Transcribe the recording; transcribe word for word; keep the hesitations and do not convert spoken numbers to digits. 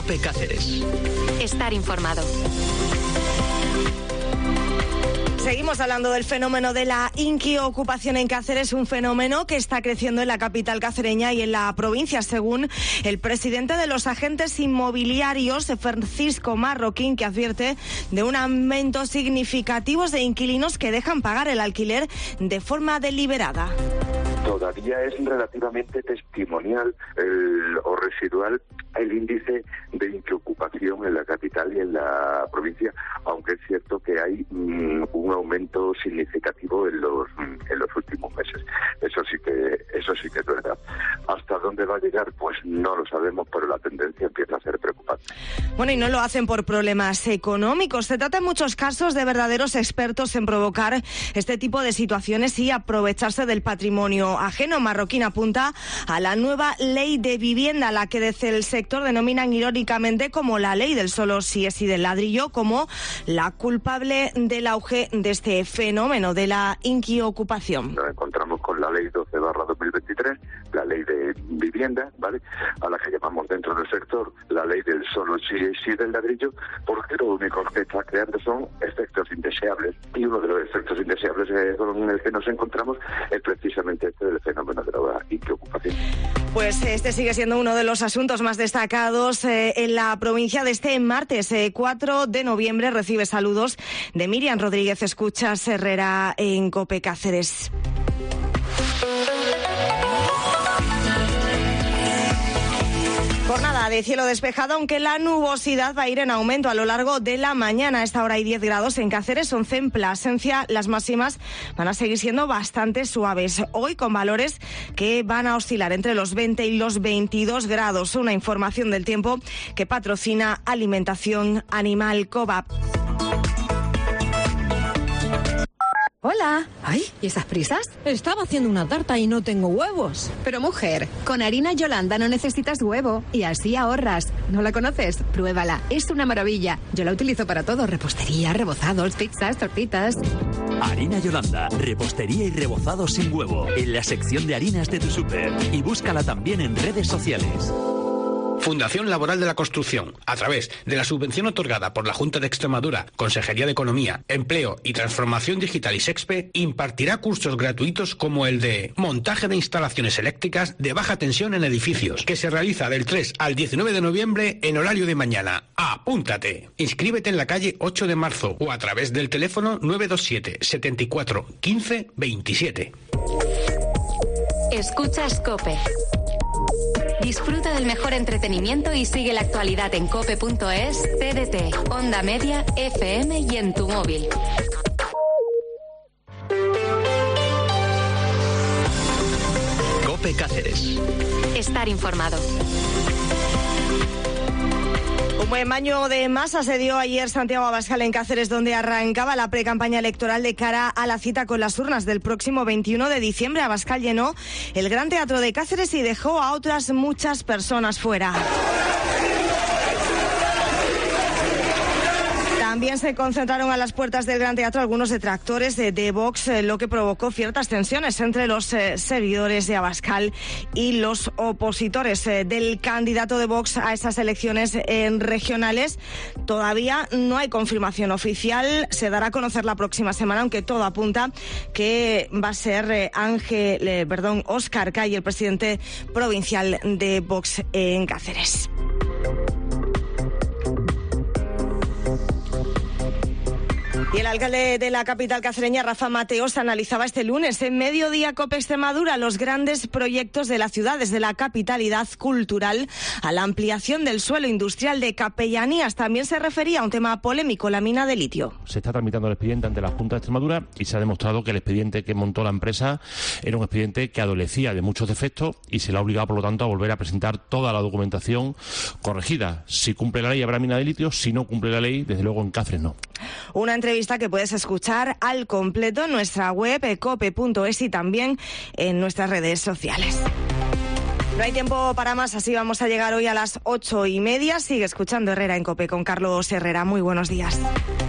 COPE Cáceres. Estar informado. Seguimos hablando del fenómeno de la inquiocupación en Cáceres, un fenómeno que está creciendo en la capital cacereña y en la provincia, según el presidente de los agentes inmobiliarios, Francisco Marroquín, que advierte de un aumento significativo de inquilinos que dejan pagar el alquiler de forma deliberada. Todavía es relativamente testimonial el, o residual el índice de inquiocupación en la capital y en la provincia, aunque es cierto que hay mm, un aumento significativo en los en los últimos meses. Eso sí que eso sí que es verdad. ¿Hasta dónde va a llegar? Pues no lo sabemos, pero la tendencia empieza a ser preocupante. Bueno, y no lo hacen por problemas económicos. Se trata en muchos casos de verdaderos expertos en provocar este tipo de situaciones y aprovecharse del patrimonio ajeno. Marroquín apunta a la nueva ley de vivienda, la que desde el sector denominan irónicamente como la ley del solo sí es sí del ladrillo, como la culpable del auge de este fenómeno de la inquiocupación. Nos encontramos con la ley doce barra dos mil veintitrés, la ley de vivienda, ¿vale?, a la que llamamos dentro del sector la ley del solo sí es sí del ladrillo, porque lo único que está creando son efectos indeseables, y uno de los efectos indeseables con el que nos encontramos es precisamente este del fenómeno de la inquiocupación. Pues este sigue siendo uno de los asuntos más destacados eh, en la provincia de este martes, eh, cuatro de noviembre. Recibe saludos de Miriam Rodríguez. Escuchas Herrera en COPE Cáceres. Jornada de cielo despejado, aunque la nubosidad va a ir en aumento a lo largo de la mañana. A esta hora hay diez grados en Cáceres, once en Plasencia. Las máximas van a seguir siendo bastante suaves. Hoy con valores que van a oscilar entre los veinte y los veintidós grados. Una información del tiempo que patrocina Alimentación Animal Covap. Hola. Ay, ¿y esas prisas? Estaba haciendo una tarta y no tengo huevos. Pero mujer, con harina Yolanda no necesitas huevo y así ahorras. ¿No la conoces? Pruébala, es una maravilla. Yo la utilizo para todo, repostería, rebozados, pizzas, tortitas. Harina Yolanda, repostería y rebozados sin huevo, en la sección de harinas de tu súper. Y búscala también en redes sociales. Fundación Laboral de la Construcción, a través de la subvención otorgada por la Junta de Extremadura, Consejería de Economía, Empleo y Transformación Digital y SEXPE, impartirá cursos gratuitos como el de montaje de instalaciones eléctricas de baja tensión en edificios, que se realiza del tres al diecinueve de noviembre en horario de mañana. ¡Apúntate! Inscríbete en la calle ocho de marzo o a través del teléfono nueve dos siete, setenta y cuatro, quince, veintisiete. Escuchas COPE. Disfruta del mejor entretenimiento y sigue la actualidad en cope punto es, T D T, Onda Media, F M y en tu móvil. COPE Cáceres. Estar informado. Un buen baño de masa se dio ayer Santiago Abascal en Cáceres, donde arrancaba la precampaña electoral de cara a la cita con las urnas del próximo veintiuno de diciembre. Abascal llenó el Gran Teatro de Cáceres y dejó a otras muchas personas fuera. También se concentraron a las puertas del Gran Teatro algunos detractores de, de Vox, eh, lo que provocó ciertas tensiones entre los eh, seguidores de Abascal y los opositores eh, del candidato de Vox a esas elecciones eh, regionales. Todavía no hay confirmación oficial, se dará a conocer la próxima semana, aunque todo apunta que va a ser eh, Ángel, eh, perdón, Óscar Cay, el presidente provincial de Vox en Cáceres. Y el alcalde de la capital cacereña, Rafa Mateos, analizaba este lunes en Mediodía COPE Extremadura los grandes proyectos de la ciudad, desde la capitalidad cultural a la ampliación del suelo industrial de Capellanías. También se refería a un tema polémico, la mina de litio. Se está tramitando el expediente ante la Junta de Extremadura y se ha demostrado que el expediente que montó la empresa era un expediente que adolecía de muchos defectos y se le ha obligado, por lo tanto, a volver a presentar toda la documentación corregida. Si cumple la ley habrá mina de litio, si no cumple la ley, desde luego en Cáceres no. Una entrevista que puedes escuchar al completo en nuestra web cope punto es y también en nuestras redes sociales. No hay tiempo para más, así vamos a llegar hoy a las ocho y media. Sigue escuchando Herrera en COPE con Carlos Herrera. Muy buenos días.